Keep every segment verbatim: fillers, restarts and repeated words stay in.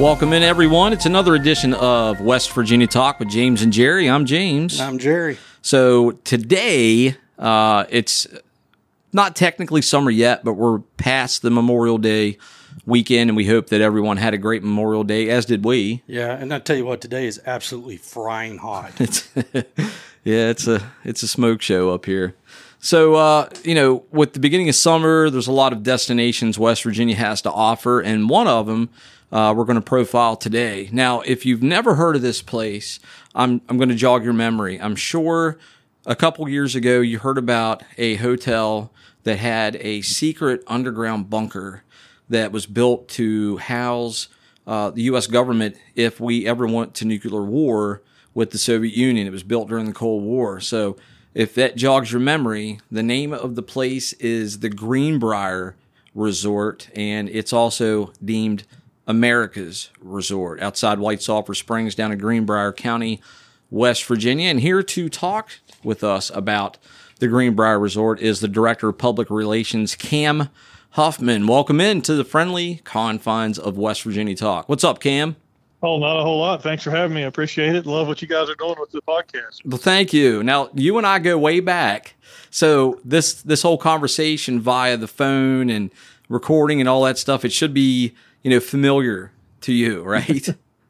Welcome in, everyone. It's another edition of West Virginia Talk with James and Jerry. I'm James. I'm Jerry. So today, uh, it's not technically summer yet, but we're past the Memorial Day weekend, and we hope that everyone had a great Memorial Day, as did we. Yeah, and I tell you what, today is absolutely frying hot. It's yeah, it's a it's a smoke show up here. So, uh, you know, with the beginning of summer, there's a lot of destinations West Virginia has to offer, and one of them uh, we're going to profile today. Now, if you've never heard of this place, I'm I'm going to jog your memory. I'm sure a couple years ago you heard about a hotel that had a secret underground bunker that was built to house uh, the U S government if we ever went to nuclear war with the Soviet Union. It was built during the Cold War. So if that jogs your memory, the name of the place is the Greenbrier Resort, and it's also deemed America's Resort outside White Sulphur Springs down in Greenbrier County, West Virginia. And here to talk with us about the Greenbrier Resort is the Director of Public Relations, Cam Huffman. Welcome in to the friendly confines of West Virginia Talk. What's up, Cam? Oh, not a whole lot. Thanks for having me. I appreciate it. Love what you guys are doing with the podcast. Well, thank you. Now, you and I go way back. So this this whole conversation via the phone and recording and all that stuff, it should be, you know, familiar to you, right?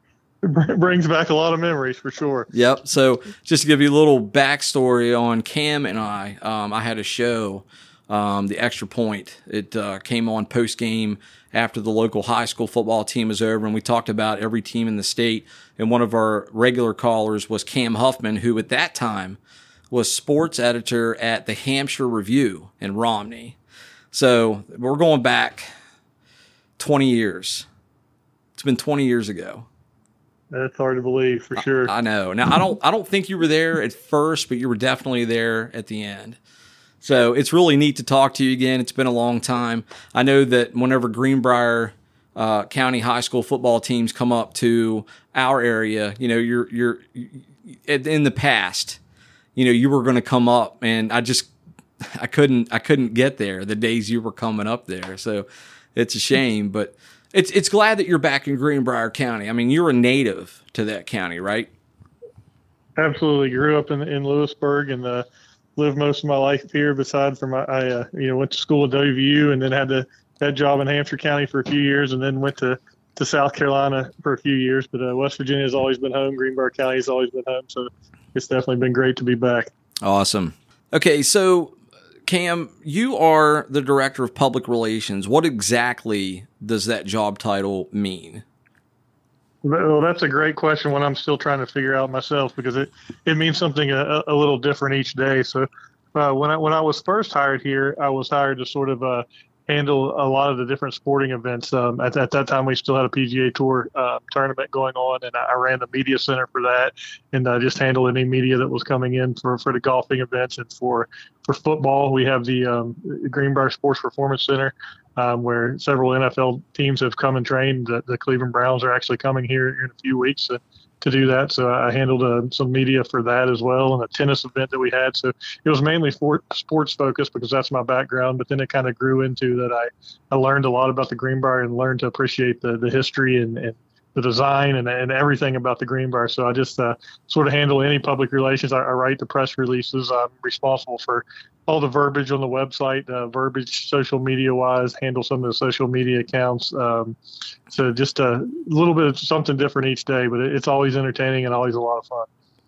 It brings back a lot of memories for sure. Yep. So just to give you a little backstory on Cam and I, um, I had a show, um, The Extra Point. It uh, came on post-game after the local high school football team was over, and we talked about every team in the state. And one of our regular callers was Cam Huffman, who at that time was sports editor at the Hampshire Review in Romney. So we're going back twenty years. It's been twenty years ago. That's hard to believe, for sure. I, I know. Now, I don't I don't think you were there at first, but you were definitely there at the end. So it's really neat to talk to you again. It's been a long time. I know that whenever Greenbrier uh, County high school football teams come up to our area, you know, you're you're in the past, you know, you were going to come up, and I just I couldn't I couldn't get there the days you were coming up there. So it's a shame, but it's it's glad that you're back in Greenbrier County. I mean, you're a native to that county, right? Absolutely. Grew up in in Lewisburg and uh, lived most of my life here. Besides from I, I uh, you know went to school at W V U and then had the that job in Hampshire County for a few years, and then went to, to South Carolina for a few years. But uh, West Virginia has always been home. Greenbrier County has always been home. So it's definitely been great to be back. Awesome. Okay, so Cam, you are the Director of Public Relations. What exactly does that job title mean? Well, that's a great question, one I'm still trying to figure out myself, because it, it means something a, a little different each day. So uh, when I when I was first hired here, I was hired to sort of uh, handle a lot of the different sporting events. Um, at, at that time, we still had a P G A Tour uh, tournament going on, and I, I ran the media center for that, and I just handled any media that was coming in for, for the golfing events. And for, for football, we have the um, Greenbrier Sports Performance Center, Um, where several N F L teams have come and trained. The, the Cleveland Browns are actually coming here in a few weeks to, to do that. So I handled uh, some media for that as well, and a tennis event that we had. So it was mainly for sports focused because that's my background, but then it kind of grew into that I, I learned a lot about the Greenbrier and learned to appreciate the, the history and, and the design and, and everything about the Greenbrier. So I just uh, sort of handle any public relations. I, I write the press releases. I'm responsible for all the verbiage on the website, uh, verbiage social media wise, handle some of the social media accounts. Um, so just a little bit of something different each day, but it, it's always entertaining and always a lot of fun.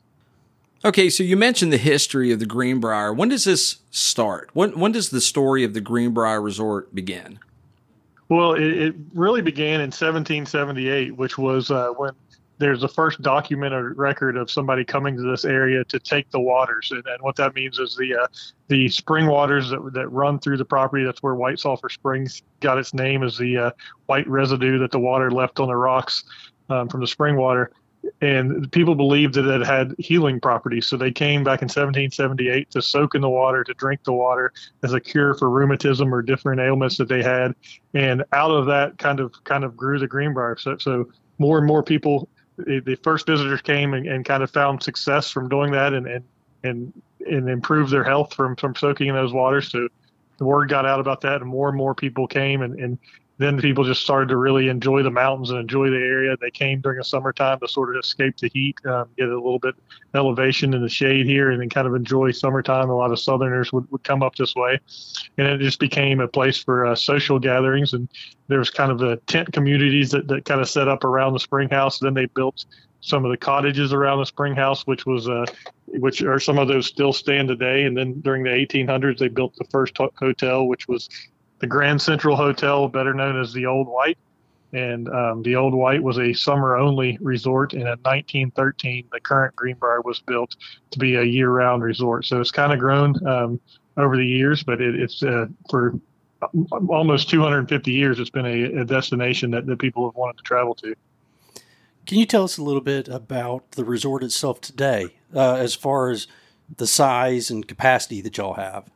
Okay, so you mentioned the history of the Greenbrier. When does this start? When when does the story of the Greenbrier Resort begin? Well, it, it really began in seventeen seventy-eight, which was uh, when there's the first documented record of somebody coming to this area to take the waters. And, and what that means is the uh, the spring waters that that run through the property. That's where White Sulphur Springs got its name, is the uh, white residue that the water left on the rocks um, from the spring water. And people believed that it had healing properties. So they came back in seventeen seventy-eight to soak in the water, to drink the water as a cure for rheumatism or different ailments that they had. And out of that kind of kind of grew the Greenbrier. So, so more and more people, the first visitors came and, and kind of found success from doing that and, and, and, and improved their health from, from soaking in those waters. So the word got out about that, and more and more people came. And, and then people just started to really enjoy the mountains and enjoy the area. They came during the summertime to sort of escape the heat, um, get a little bit elevation in the shade here, and then kind of enjoy summertime. A lot of Southerners would, would come up this way, and it just became a place for uh, social gatherings. And there was kind of the tent communities that, that kind of set up around the spring house. Then they built some of the cottages around the spring house, which was uh, which are some of those still stand today. And then during the eighteen hundreds, they built the first ho- hotel, which was the Grand Central Hotel, better known as the Old White. And um, the Old White was a summer-only resort. And in nineteen thirteen, the current Greenbrier was built to be a year-round resort. So it's kind of grown um, over the years, but it, it's uh, for almost two hundred fifty years, it's been a, a destination that, that people have wanted to travel to. Can you tell us a little bit about the resort itself today, uh, as far as the size and capacity that y'all have?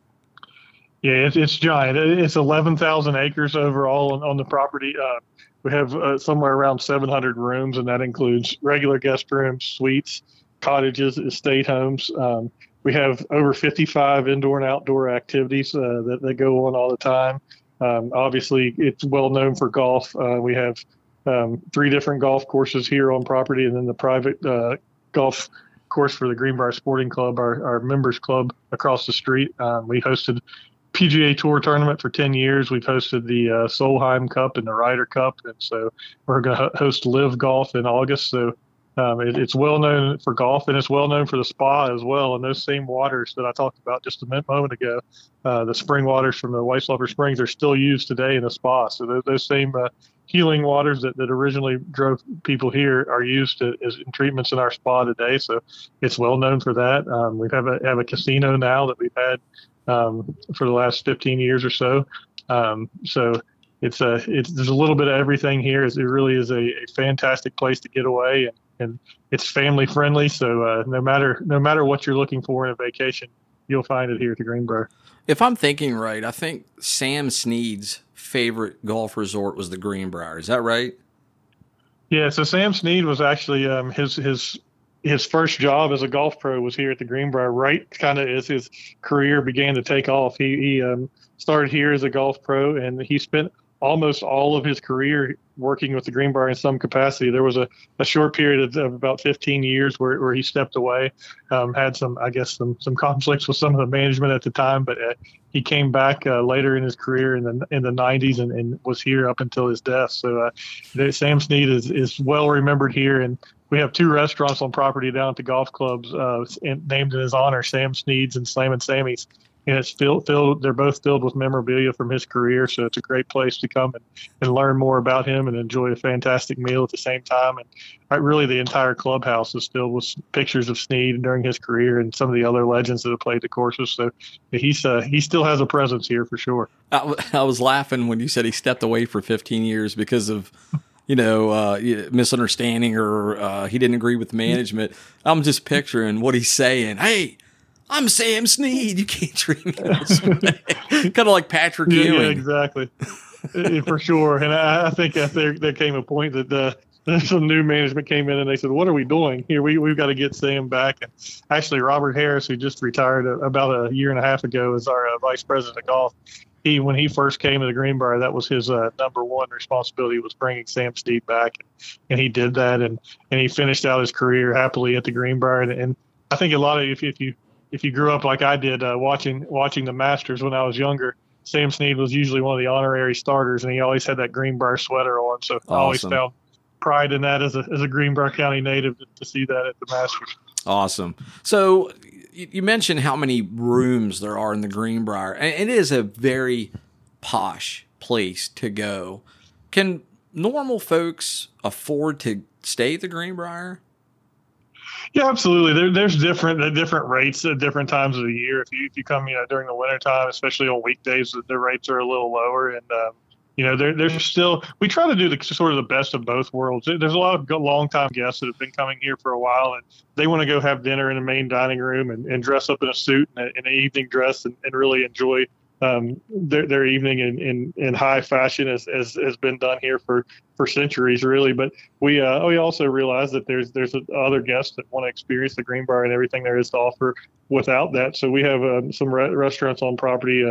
Yeah, it's, it's giant. It's eleven thousand acres overall on, on the property. Uh, we have uh, somewhere around seven hundred rooms, and that includes regular guest rooms, suites, cottages, estate homes. Um, we have over fifty-five indoor and outdoor activities uh, that, that go on all the time. Um, obviously, it's well known for golf. Uh, we have um, three different golf courses here on property, and then the private uh, golf course for the Greenbrier Sporting Club, our, our members club across the street. Um, we hosted P G A Tour tournament for ten years. We've hosted the uh, Solheim Cup and the Ryder Cup, and so we're going to host Live Golf in August. So um, it, it's well known for golf, and it's well known for the spa as well. And those same waters that I talked about just a minute, moment ago, uh, the spring waters from the Weislaufer Springs are still used today in the spa. So those, those same uh, healing waters that, that originally drove people here are used to, as in treatments in our spa today. So it's well known for that. Um, we have a have a casino now that we've had um, for the last fifteen years or so. Um, so it's a, it's, there's a little bit of everything here. It really is a, a fantastic place to get away, and, and it's family friendly. So, uh, no matter, no matter what you're looking for in a vacation, you'll find it here at the Greenbrier. If I'm thinking right, I think Sam Snead's favorite golf resort was the Greenbrier. Is that right? Yeah. So Sam Snead was actually, um, his, his, his first job as a golf pro was here at the Greenbrier, right kind of as his career began to take off. He, he um, started here as a golf pro, and he spent almost all of his career working with the Greenbrier in some capacity. There was a, a short period of, of about fifteen years where, where he stepped away, um, had some, I guess, some, some conflicts with some of the management at the time, but uh, he came back uh, later in his career in the in the nineties and, and was here up until his death. So uh, Sam Snead is, is well remembered here, and we have two restaurants on property down at the golf clubs uh, named in his honor, Sam Snead's and Slam and Sammy's. And it's filled, filled, they're both filled with memorabilia from his career. So it's a great place to come and, and learn more about him and enjoy a fantastic meal at the same time. And right, really the entire clubhouse is filled with pictures of Snead during his career and some of the other legends that have played the courses. So he's, uh, he still has a presence here for sure. I, I was laughing when you said he stepped away for fifteen years because of, you know, uh, misunderstanding or uh, he didn't agree with management. I'm just picturing what he's saying. Hey, I'm Sam Snead. You can't treat me this way. Kind of like Patrick yeah, Ewing. Yeah, exactly. For sure. And I, I think that there, there came a point that uh, some new management came in and they said, what are we doing here? We, we've got to get Sam back. And actually, Robert Harris, who just retired about a year and a half ago as our uh, vice president of golf, he when he first came to the Greenbrier, that was his uh, number one responsibility, was bringing Sam Snead back. And he did that. And, and he finished out his career happily at the Greenbrier. And, and I think a lot of, if, if you, If you grew up like I did, uh, watching watching the Masters when I was younger, Sam Snead was usually one of the honorary starters, and he always had that Greenbrier sweater on. So awesome. I always found pride in that as a as a Greenbrier County native to, to see that at the Masters. Awesome. So you mentioned how many rooms there are in the Greenbrier, and it is a very posh place to go. Can normal folks afford to stay at the Greenbrier? Yeah, absolutely. There, there's different uh, different rates at different times of the year. If you if you come, you know, during the wintertime, especially on weekdays, the, the rates are a little lower. And um, you know, there, there's still we try to do the sort of the best of both worlds. There's a lot of long time guests that have been coming here for a while, and they want to go have dinner in the main dining room and, and dress up in a suit and in an evening dress and, and really enjoy um, their, their evening in, in, in high fashion, as, as has been done here for, for centuries, really. But we uh, we also realize that there's there's other guests that want to experience the Greenbrier and everything there is to offer without that. So we have um, some re- restaurants on property. Uh,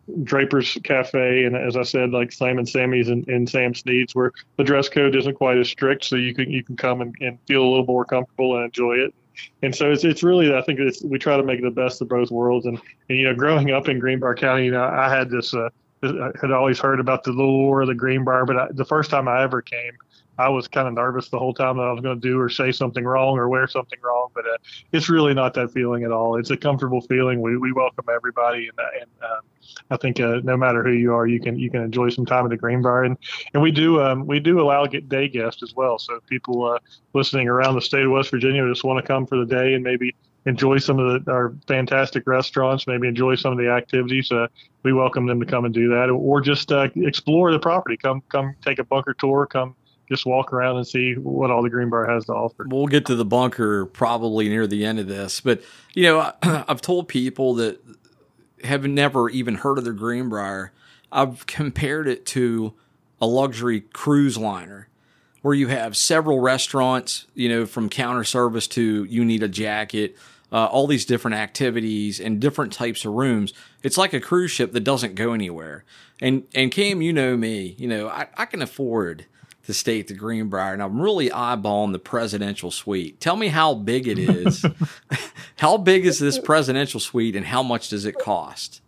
Draper's Cafe, and as I said, like Slam and Sammy's and, and Sam Snead's, where the dress code isn't quite as strict, so you can you can come and, and feel a little more comfortable and enjoy it. And so it's it's really, I think it's, we try to make the best of both worlds. And, and you know, growing up in Greenbrier County, you know, I had this, uh, I had always heard about the lure of the Greenbrier, but I, the first time I ever came, I was kind of nervous the whole time that I was going to do or say something wrong or wear something wrong. But uh, it's really not that feeling at all. It's a comfortable feeling. We we welcome everybody, and, uh, and um, I think uh, no matter who you are, you can you can enjoy some time at the Greenbrier. And and we do um, we do allow get day guests as well. So people uh, listening around the state of West Virginia just want to come for the day and maybe enjoy some of the, our fantastic restaurants, maybe enjoy some of the activities. Uh, we welcome them to come and do that, or just uh, explore the property. Come come take a bunker tour. Come. Just walk around and see what all the Greenbrier has to offer. We'll get to the bunker probably near the end of this. But, you know, I've told people that have never even heard of the Greenbrier, I've compared it to a luxury cruise liner where you have several restaurants, you know, from counter service to you need a jacket, uh, all these different activities and different types of rooms. It's like a cruise ship that doesn't go anywhere. And, and Cam, you know me, you know, I, I can afford to stay at the Greenbrier, and I'm really eyeballing the presidential suite. Tell me how big it is. How big is this presidential suite, and how much does it cost?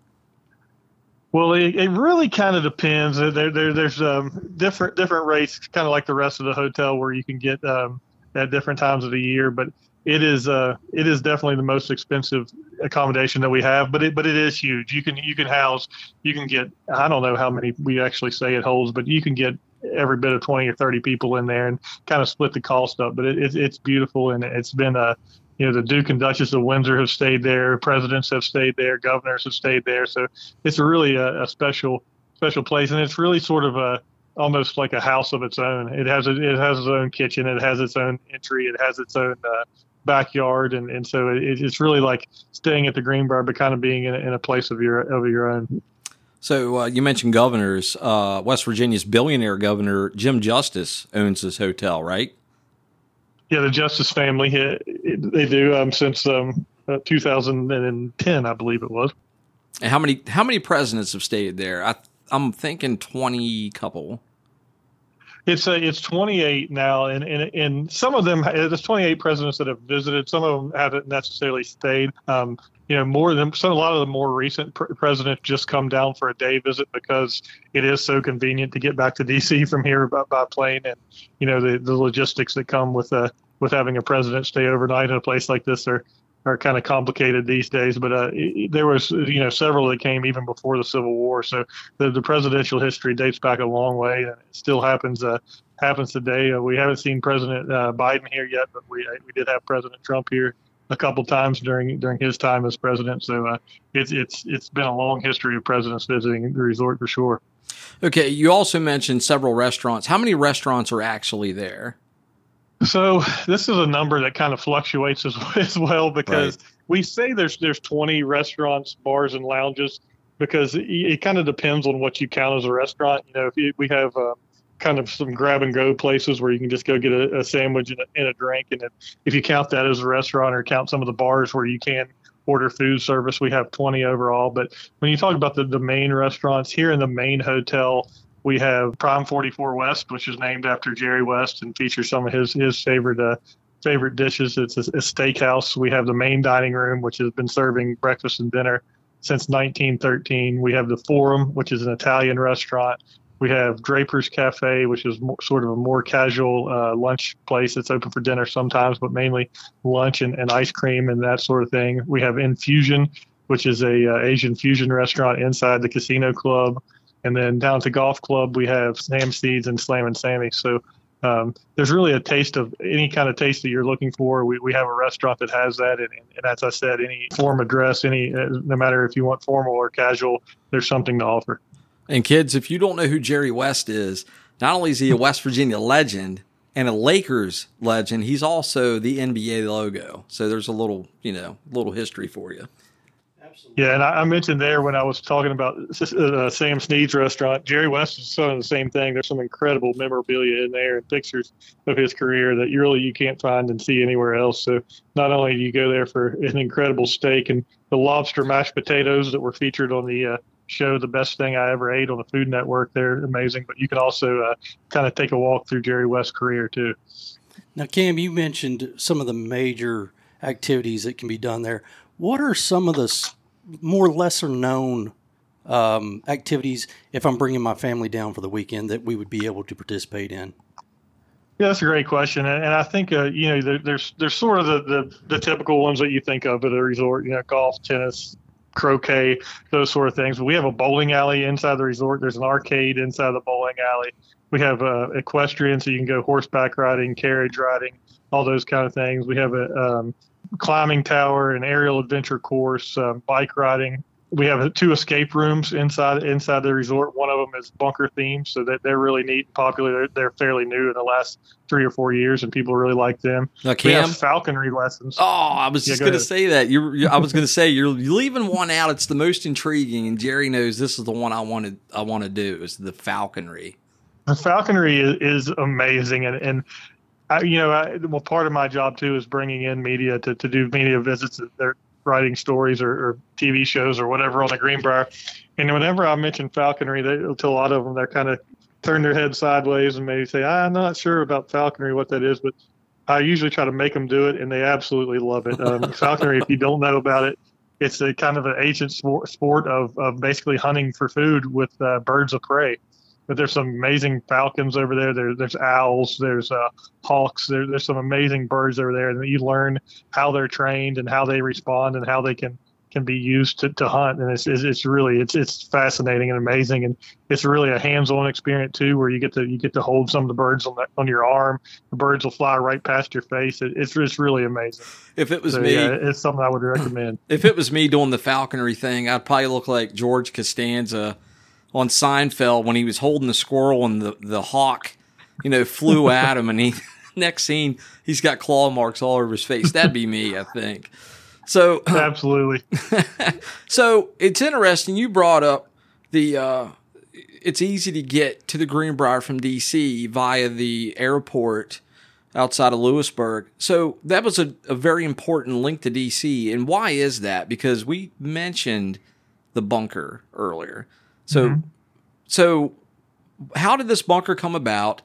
Well, it, it really kind of depends. There, there, there's um, different different rates, kind of like the rest of the hotel, where you can get um, at different times of the year. But it is uh, it is definitely the most expensive accommodation that we have. But it but it is huge. You can you can house you can get I don't know how many we actually say it holds, but you can get every bit of twenty or thirty people in there and kind of split the cost up. But it, it, it's beautiful, and it's been a, you know, the Duke and Duchess of Windsor have stayed there, presidents have stayed there, governors have stayed there. So it's really a, a special special place, and it's really sort of a almost like a house of its own. It has a, it has its own kitchen, it has its own entry, it has its own uh, backyard, and, and so it, it's really like staying at the Greenbrier, but kind of being in, in a place of your of your own. So uh, you mentioned governors. Uh, West Virginia's billionaire governor, Jim Justice, owns this hotel, right? Yeah, the Justice family, it, it, they do um, since um, uh, two thousand ten, I believe it was. And how many how many presidents have stayed there? I, I'm thinking twenty couple. It's a, it's twenty-eight now, and, and and some of them, there's twenty-eight presidents that have visited. Some of them haven't necessarily stayed. Um, you know, more than some, a lot of the more recent pr- presidents just come down for a day visit because it is so convenient to get back to D C from here by, by plane, and you know the, the logistics that come with uh, with having a president stay overnight in a place like this are are kind of complicated these days. But uh, it, there was you know several that came even before the Civil War, so the, the presidential history dates back a long way, and it still happens uh, happens today. Uh, we haven't seen President uh, Biden here yet, but we we did have President Trump here a couple times during during his time as president. So uh, it's it's it's been a long history of presidents visiting the resort for sure. Okay, you also mentioned several restaurants. How many restaurants are actually there? So this is a number that kind of fluctuates as, as well because right. we say there's there's twenty restaurants, bars, and lounges because it, it kind of depends on what you count as a restaurant. You know, if you, we have uh, kind of some grab and go places where you can just go get a, a sandwich and a, and a drink, and if, if you count that as a restaurant or count some of the bars where you can order food service, we have twenty overall. But when you talk about the, the main restaurants here in the main hotel, we have Prime forty-four West, which is named after Jerry West and features some of his his favorite uh, favorite dishes. It's a, a steakhouse. We have the main dining room, which has been serving breakfast and dinner since nineteen thirteen. We have the Forum, which is an Italian restaurant. We have Draper's Cafe, which is more, sort of a more casual uh, lunch place. It's open for dinner sometimes, but mainly lunch and, and ice cream and that sort of thing. We have Infusion, which is a uh, Asian fusion restaurant inside the Casino Club. And then down to Golf Club, we have Sam Snead's and Slam and Sammy. So um, there's really a taste of any kind of taste that you're looking for. We we have a restaurant that has that. And, and as I said, any form of dress, any no matter if you want formal or casual, there's something to offer. And kids, if you don't know who Jerry West is, not only is he a West Virginia legend and a Lakers legend, he's also the N B A logo. So there's a little, you know, little history for you. Absolutely. Yeah, and I, I mentioned there when I was talking about uh, Sam Snead's restaurant, Jerry West is doing the same thing. There's some incredible memorabilia in there and pictures of his career that you really you can't find and see anywhere else. So not only do you go there for an incredible steak and the lobster mashed potatoes that were featured on the uh, show, The Best Thing I Ever Ate on the Food Network. They're amazing, but you can also uh, kind of take a walk through Jerry West's career too. Now, Cam, you mentioned some of the major activities that can be done there. What are some of the s- more lesser known um, activities, if I'm bringing my family down for the weekend, that we would be able to participate in? Yeah, that's a great question, and, and I think uh, you know there, there's there's sort of the, the the typical ones that you think of at a resort, you know, golf, tennis, croquet, those sort of things. But we have a bowling alley inside the resort. There's an arcade inside the bowling alley. We have uh, equestrian, so you can go horseback riding, carriage riding, all those kind of things. We have a um, climbing tower, an aerial adventure course, um, bike riding. We have two escape rooms inside inside the resort. One of them is bunker themed, so that they're really neat and popular. They're, they're fairly new in the last three or four years, and people really like them. Now, We Cam, have falconry lessons. oh, I was Yeah, just go going to ahead. say that. You're, you I was going to say you're, you're leaving one out. It's the most intriguing, and Jerry knows this is the one I wanted. I want to do is the falconry. The falconry is, is amazing, and and I, you know, I, well, part of my job too is bringing in media to, to do media visits. They're writing stories or, or T V shows or whatever on the Greenbrier, and whenever I mention falconry, they, to a lot of them, they're kind of turn their head sideways and maybe say, "I'm not sure about falconry, what that is," but I usually try to make them do it, and they absolutely love it. Um, falconry, if you don't know about it, it's a kind of an ancient sport, sport of, of basically hunting for food with uh, birds of prey. But there's some amazing falcons over there. there there's owls, there's uh, hawks. There, there's some amazing birds over there, and you learn how they're trained and how they respond and how they can, can be used to, to hunt. And it's, it's it's really it's it's fascinating and amazing, and it's really a hands-on experience too, where you get to you get to hold some of the birds on the, on your arm. The birds will fly right past your face. It, it's it's really amazing. If it was So, me, yeah, it's something I would recommend. if it was me doing the falconry thing, I'd probably look like George Costanza on Seinfeld when he was holding the squirrel and the, the hawk, you know, flew at him, and he next scene he's got claw marks all over his face. That'd be me, I think. So Absolutely. so it's interesting. You brought up the uh, it's easy to get to the Greenbrier from D C via the airport outside of Lewisburg. So that was a, a very important link to D C. And why is that? Because we mentioned the bunker earlier. So, mm-hmm. so how did this bunker come about?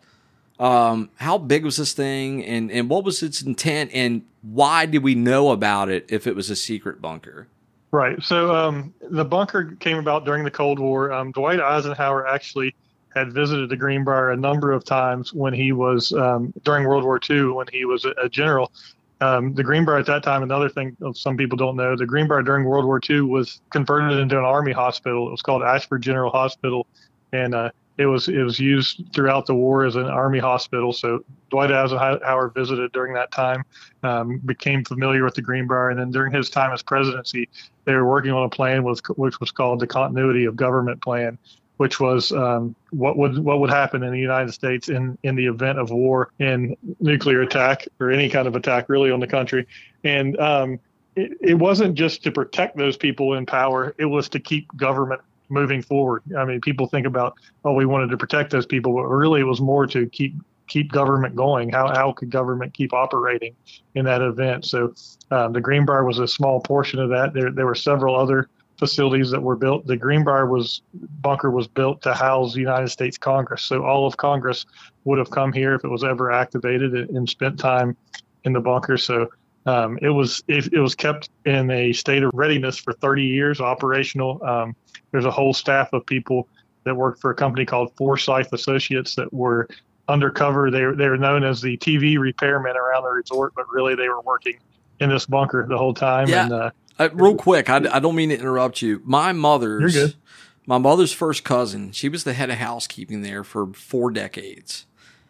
Um, how big was this thing, and, and what was its intent, and why did we know about it if it was a secret bunker? Right. So um, the bunker came about during the Cold War. Um, Dwight Eisenhower actually had visited the Greenbrier a number of times when he was um, during World War Two, when he was a, a general. Um, the Greenbrier at that time, another thing some people don't know, the Greenbrier during World War Two was converted into an Army hospital. It was called Ashford General Hospital, and uh, it was it was used throughout the war as an Army hospital. So Dwight Eisenhower visited during that time, um, became familiar with the Greenbrier, and then during his time as presidency, they were working on a plan with, which was called the Continuity of Government Plan, which was um, what would what would happen in the United States in, in the event of war and nuclear attack or any kind of attack really on the country. And um, it, it wasn't just to protect those people in power. It was to keep government moving forward. I mean, people think about, oh, we wanted to protect those people, but really it was more to keep keep government going. How how could government keep operating in that event? So um, the Greenbrier was a small portion of that. There there were several other facilities that were built. The Greenbrier was bunker was built to house the United States Congress. So all of Congress would have come here if it was ever activated and, and spent time in the bunker. So um, it was it, it was kept in a state of readiness for thirty years, operational. Um, there's a whole staff of people that worked for a company called Forsyth Associates that were undercover. They were, they were known as the T V repairmen around the resort, but really they were working in this bunker the whole time. Yeah. And, uh, Uh, real quick, I, I don't mean to interrupt you. My mother's, You're good. my mother's first cousin, she was the head of housekeeping there for four decades.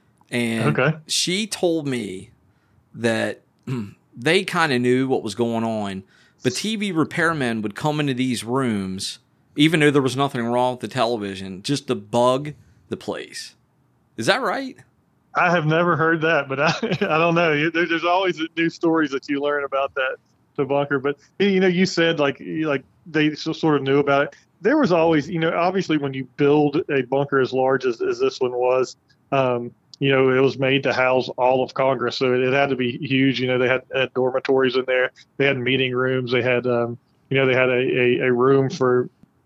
And Okay. she told me that they kind of knew what was going on, but T V repairmen would come into these rooms, even though there was nothing wrong with the television, just to bug the place. Is that right? I have never heard that, but I, I don't know. There, there's always new stories that you learn about that. The bunker, but you know, you said like like they sort of knew about it. There was always, you know, obviously when you build a bunker as large as, as this one was, um, you know, it was made to house all of Congress, so it, it had to be huge. You know, they had, had dormitories in there, they had meeting rooms, they had, um, you know, they had a, a, a room for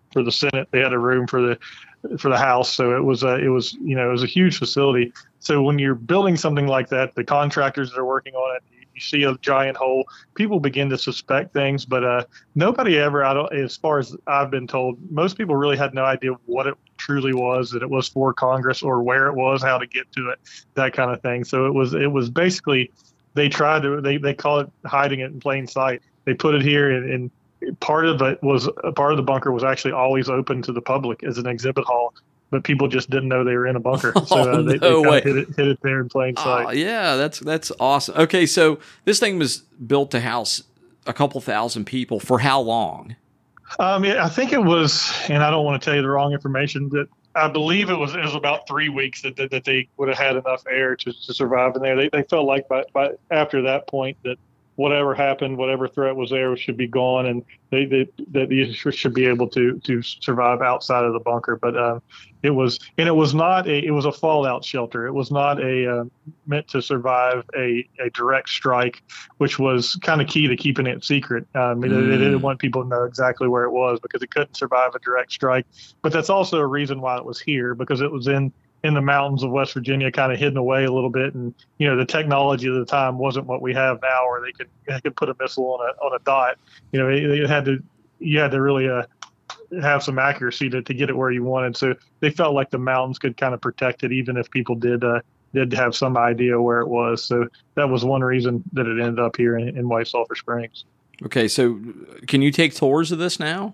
for the Senate. They had a room for the for the House. So it was a, it was, you know, it was a huge facility. So when you're building something like that, the contractors that are working on it, you, you see a giant hole, people begin to suspect things, but uh, nobody ever, I don't, as far as I've been told, most people really had no idea what it truly was, that it was for Congress or where it was, how to get to it, that kind of thing. So it was, it was basically, they tried to, they, they call it hiding it in plain sight. They put it here and, and part of it was a part of the bunker was actually always open to the public as an exhibit hall, but people just didn't know they were in a bunker. So uh, oh, they, no they way. hit it, hit it there in plain sight. Oh, yeah, that's that's awesome. Okay, so this thing was built to house a couple thousand people for how long? Um, yeah, I think it was, and I don't want to tell you the wrong information, that I believe it was it was about three weeks that that, that they would have had enough air to, to survive in there. They they felt like by, by after that point that whatever happened, whatever threat was there should be gone, and they, they that you should be able to to survive outside of the bunker. But um, it was, and it was not a, it was a fallout shelter. It was not a uh, meant to survive a, a direct strike, which was kind of key to keeping it secret. Um, mm. they, they didn't want people to know exactly where it was because it couldn't survive a direct strike. But that's also a reason why it was here, because it was in. in the mountains of West Virginia, kind of hidden away a little bit. And, you know, the technology of the time wasn't what we have now, where they could, they could put a missile on a, on a dot. You know, it, it had to, you had to really uh, have some accuracy to, to get it where you wanted. So they felt like the mountains could kind of protect it, even if people did, uh, did have some idea where it was. So that was one reason that it ended up here in, in White Sulphur Springs. Okay. So can you take tours of this now?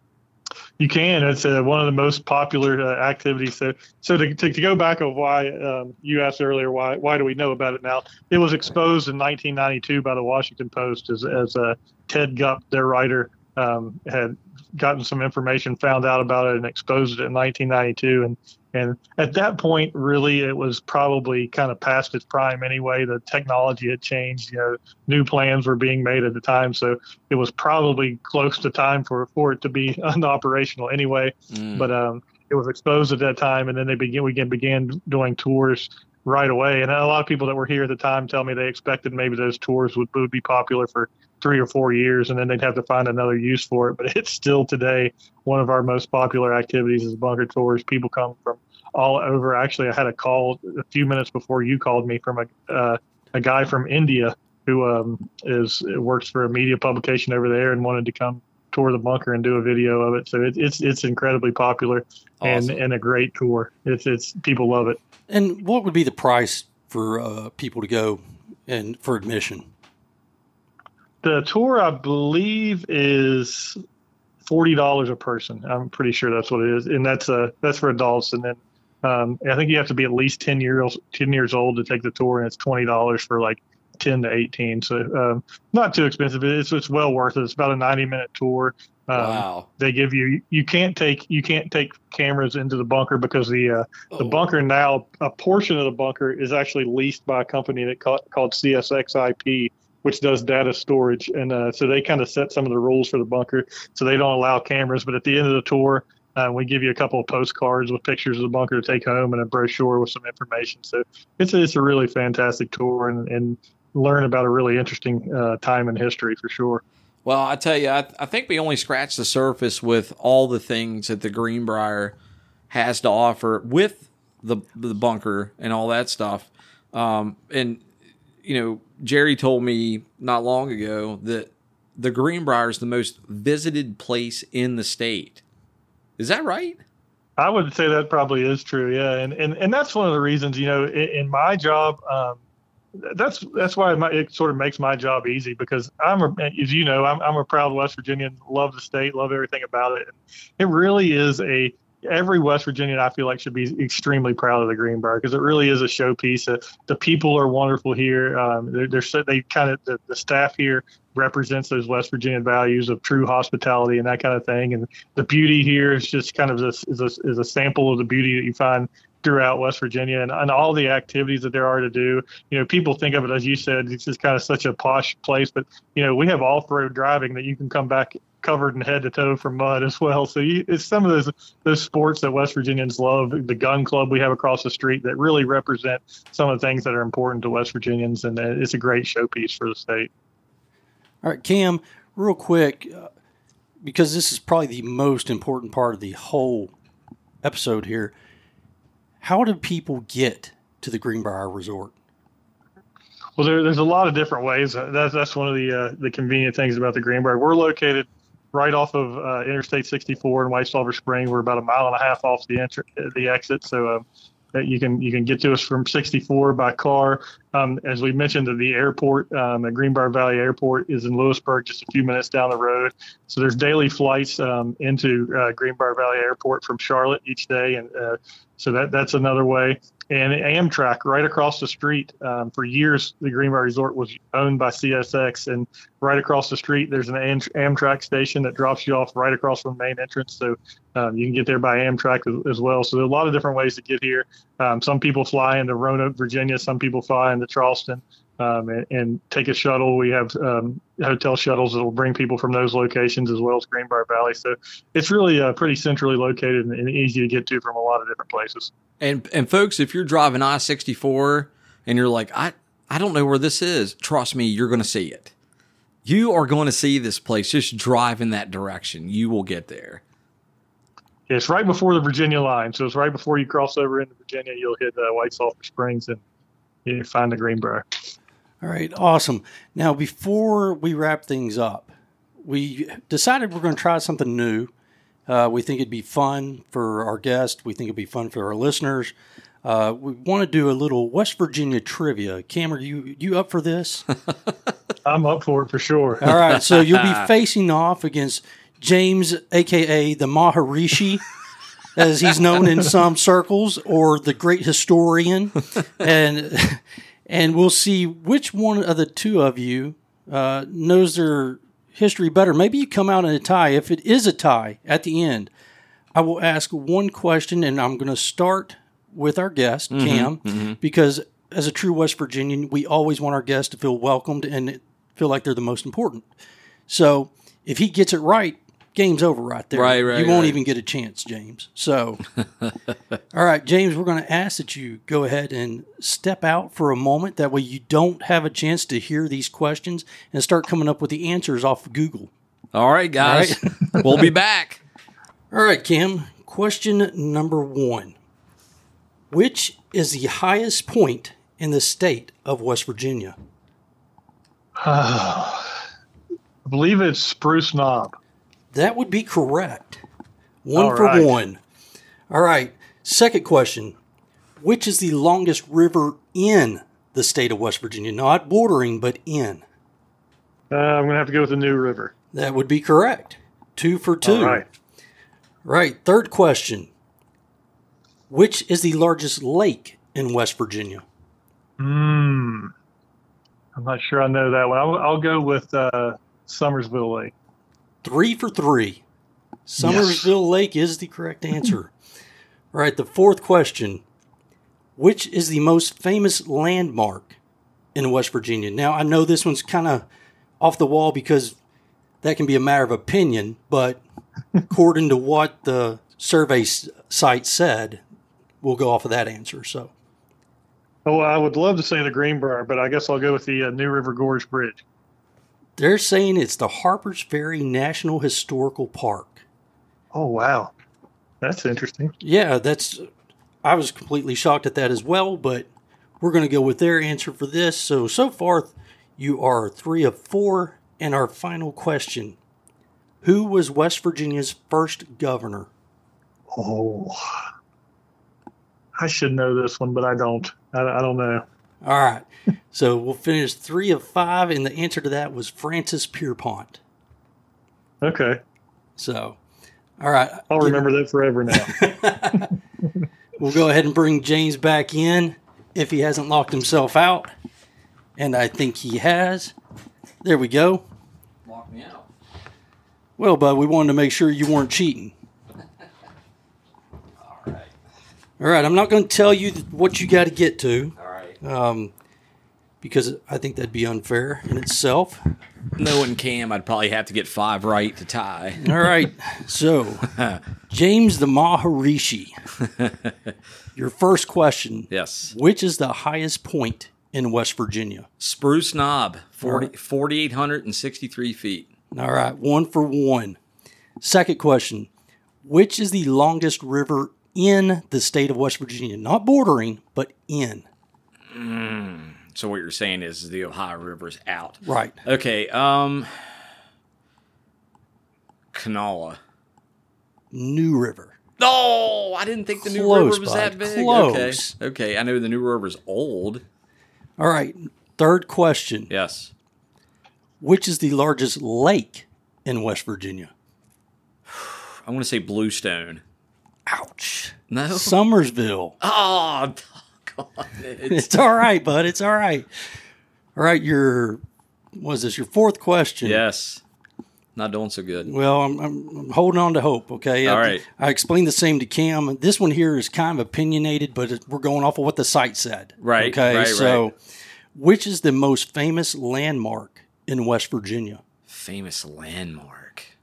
You can. It's uh, one of the most popular uh, activities. So, so to, to, to go back of why um, you asked earlier, why why do we know about it now? It was exposed in nineteen ninety-two by the Washington Post as as uh, Ted Gupp, their writer, um, had gotten some information, found out about it, and exposed it in nineteen ninety-two. And and at that point, really, it was probably kind of past its prime anyway. The technology had changed. You know, new plans were being made at the time, so it was probably close to time for, for it to be unoperational anyway. Mm. But um, it was exposed at that time, and then they began we began, began doing tours right away. And a lot of people that were here at the time tell me they expected maybe those tours would, would be popular for three or four years, and then they'd have to find another use for it. But it's still today one of our most popular activities is bunker tours. People come from all over. Actually, I had a call a few minutes before you called me from a uh, a guy from India who um, is works for a media publication over there and wanted to come tour the bunker and do a video of it. So it, it's it's incredibly popular. Awesome. and and a great tour. It's it's people love it. And what would be the price for uh, people to go and for admission? The tour, I believe, is forty dollars a person. I'm pretty sure that's what it is, and that's uh that's for adults. And then um, I think you have to be at least ten years ten years old to take the tour, and it's twenty dollars for like ten to eighteen. So um, not too expensive. It's it's well worth it. It's about a ninety minute tour. Um, wow. They give you you can't take you can't take cameras into the bunker because the uh, oh. the bunker now a portion of the bunker is actually leased by a company that called, called C S X I P, which does data storage. And uh, so they kind of set some of the rules for the bunker. So they don't allow cameras. But at the end of the tour, uh, we give you a couple of postcards with pictures of the bunker to take home and a brochure with some information. So it's a, it's a really fantastic tour and, and learn about a really interesting uh, time in history for sure. Well, I tell you, I, I think we only scratched the surface with all the things that the Greenbrier has to offer with the the bunker and all that stuff. Um, and, you know, Jerry told me not long ago that the Greenbrier is the most visited place in the state. Is that right? I would say that probably is true. Yeah. And, and, and that's one of the reasons, you know, in, in my job, um, that's, that's why my, it sort of makes my job easy because I'm, a, as you know, I'm, I'm a proud West Virginian, love the state, love everything about it. It really is a, every West Virginian, I feel like, should be extremely proud of the Greenbrier because it really is a showpiece. Uh, the people are wonderful here. Um, they're, they're so, they kind of the, the staff here represents those West Virginian values of true hospitality and that kind of thing. And the beauty here is just kind of this is a, is a sample of the beauty that you find throughout West Virginia and, and all the activities that there are to do. You know, people think of it, as you said, it's just kind of such a posh place, but you know, we have off-road driving that you can come back covered in head to toe from mud as well. So you, it's some of those those sports that West Virginians love. The gun club we have across the street that really represent some of the things that are important to West Virginians, and it's a great showpiece for the state. All right, Cam, real quick, uh, because this is probably the most important part of the whole episode here, how do people get to the Greenbrier Resort? Well, there, there's a lot of different ways. That's that's one of the uh, the convenient things about the Greenbrier. We're located right off of uh, Interstate sixty-four in White Sulphur Springs. We're about a mile and a half off the enter- the exit, so uh, that you can you can get to us from sixty-four by car. Um, as we mentioned, the airport, um, the Greenbrier Valley Airport, is in Lewisburg, just a few minutes down the road. So there's daily flights um, into uh, Greenbrier Valley Airport from Charlotte each day, and uh, so that that's another way. And Amtrak right across the street. Um, for years, the Greenbrier Resort was owned by C S X, and right across the street, there's an Am- Amtrak station that drops you off right across from the main entrance. So um, you can get there by Amtrak as, as well. So there are a lot of different ways to get here. Um, some people fly into Roanoke, Virginia. Some people fly into Charleston um, and, and take a shuttle. We have um, hotel shuttles that will bring people from those locations as well as Greenbrier Valley. So it's really uh, pretty centrally located and, and easy to get to from a lot of different places. And and folks, if you're driving I sixty-four and you're like, I, I don't know where this is, trust me, you're going to see it. You are going to see this place. Just drive in that direction. You will get there. It's right before the Virginia line. So it's right before you cross over into Virginia, you'll hit uh, White Sulphur Springs and you find the Greenbrier. All right, awesome. Now, before we wrap things up, we decided we're going to try something new. Uh, we think it'd be fun for our guests. We think it'd be fun for our listeners. Uh, we want to do a little West Virginia trivia. Cam, are you, you up for this? I'm up for it for sure. All right, so you'll be facing off against James, a k a the Maharishi, as he's known in some circles, or the Great Historian. And and we'll see which one of the two of you uh, knows their history better. Maybe you come out in a tie. If it is a tie at the end, I will ask one question, and I'm going to start with our guest, mm-hmm, Cam, mm-hmm. because as a true West Virginian, we always want our guests to feel welcomed and feel like they're the most important. So if he gets it right, game's over right there. Right, right, you won't right. even get a chance, James. So, all right, James, we're going to ask that you go ahead and step out for a moment. That way you don't have a chance to hear these questions and start coming up with the answers off of Google. All right, guys. All right. We'll be back. All right, Kim. Question number one. Which is the highest point in the state of West Virginia? I believe it's Spruce Knob. That would be correct. One All for right. one. All right. Second question. Which is the longest river in the state of West Virginia? Not bordering, but in. Uh, I'm going to have to go with the New River. That would be correct. Two for two. All right. Right. Third question. Which is the largest lake in West Virginia? Hmm. I'm not sure I know that one. I'll, I'll go with uh, Summersville Lake. Three for three. Summersville yes. Lake is the correct answer. All right, the fourth question. Which is the most famous landmark in West Virginia? Now, I know this one's kind of off the wall because that can be a matter of opinion, but according to what the survey site said, we'll go off of that answer. So, Oh, I would love to say the Greenbrier, but I guess I'll go with the uh, New River Gorge Bridge. They're saying it's the Harpers Ferry National Historical Park. Oh, wow. That's interesting. Yeah, that's. I was completely shocked at that as well, but we're going to go with their answer for this. So, so far, you are three of four. And our final question. Who was West Virginia's first governor? Oh, I should know this one, but I don't. I, I don't know. All right. So we'll finish three of five, and the answer to that was Francis Pierpont. Okay. So, all right. I'll remember that forever now. We'll go ahead and bring James back in if he hasn't locked himself out. And I think he has. There we go. Lock me out. Well, bud, we wanted to make sure you weren't cheating. All right. All right. I'm not going to tell you what you got to get to. All right. Um, because I think that'd be unfair in itself. Knowing Cam, I'd probably have to get five right to tie. All right. So, James the Maharishi. Your first question. Yes. Which is the highest point in West Virginia? Spruce Knob, forty, four thousand eight hundred sixty-three feet. All right. One for one. Second question. Which is the longest river in the state of West Virginia? Not bordering, but in. Mm. So what you're saying is the Ohio River is out. Right. Okay. Um, Kanawha. New River. Oh, I didn't think the New Close, River was bud. that big. Close. Okay. Okay. I know the New River's old. All right. Third question. Yes. Which is the largest lake in West Virginia? I want to say Bluestone. Ouch. No. Summersville. Oh, God. It's, It's all right, bud. It's all right. All right. Your, was this your fourth question? yes. Not doing so good. Well, I'm, I'm, I'm holding on to hope, okay? All I, right. I explained the same to Cam. This one here is kind of opinionated, but it, we're going off of what the site said. Right, Okay, right, so right. which is the most famous landmark in West Virginia? Famous landmark.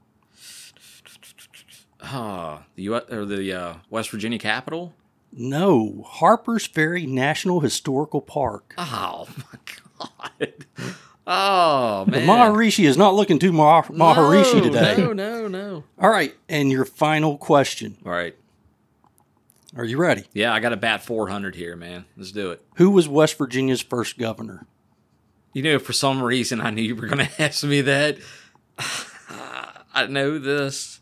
Oh, the U S or the uh, West Virginia Capitol? No, Harper's Ferry National Historical Park. Oh, my God. Oh, The man. Maharishi is not looking too Mah- Maharishi no, today. No, no, no. All right, and your final question. All right. Are you ready? Yeah, I got to bat four hundred here, man. Let's do it. Who was West Virginia's first governor? You know, for some reason, I knew you were going to ask me that. I know this.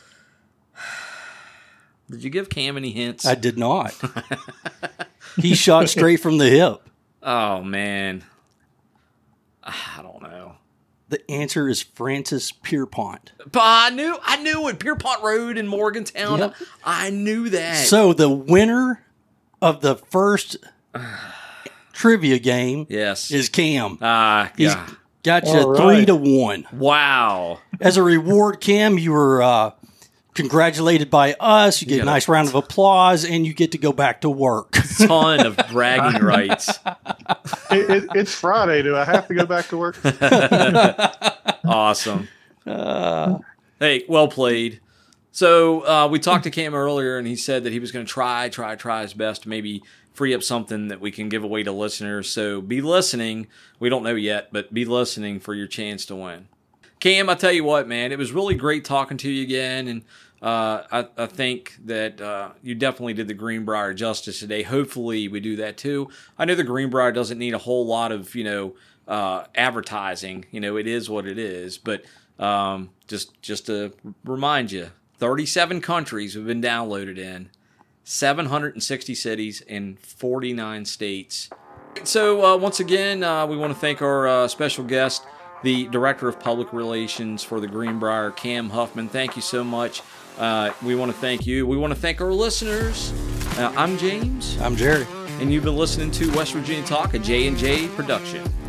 Did you give Cam any hints? I did not. He shot straight from the hip. Oh, man. I don't know. The answer is Francis Pierpont. But I knew I knew it. Pierpont Road in Morgantown. Yep. I knew that. So the winner of the first trivia game yes. is Cam. Ah, He's yeah. got you All three right. to one. Wow. As a reward, Cam, you were uh, congratulated by us. You get a gotta- nice round of applause, and you get to go back to work. Ton of bragging rights. It, it, it's Friday. Do I have to go back to work? Awesome. Uh, Hey, well played. So uh, we talked to Cam earlier, and he said that he was going to try, try, try his best to maybe free up something that we can give away to listeners. So be listening. We don't know yet, but be listening for your chance to win. Cam, I tell you what, man, it was really great talking to you again, and uh, I, I think that uh, you definitely did the Greenbrier justice today. Hopefully, we do that too. I know the Greenbrier doesn't need a whole lot of, you know, uh, advertising. You know, it is what it is. But um, just just to remind you, thirty-seven countries have been downloaded in, seven hundred sixty cities in forty-nine states. So uh, once again, uh, we want to thank our uh, special guest, the Director of Public Relations for the Greenbrier, Cam Huffman. Thank you so much. Uh, we want to thank you. We want to thank our listeners. Uh, I'm James, I'm Jerry. and you've been listening to West Virginia Talk, a J and J production.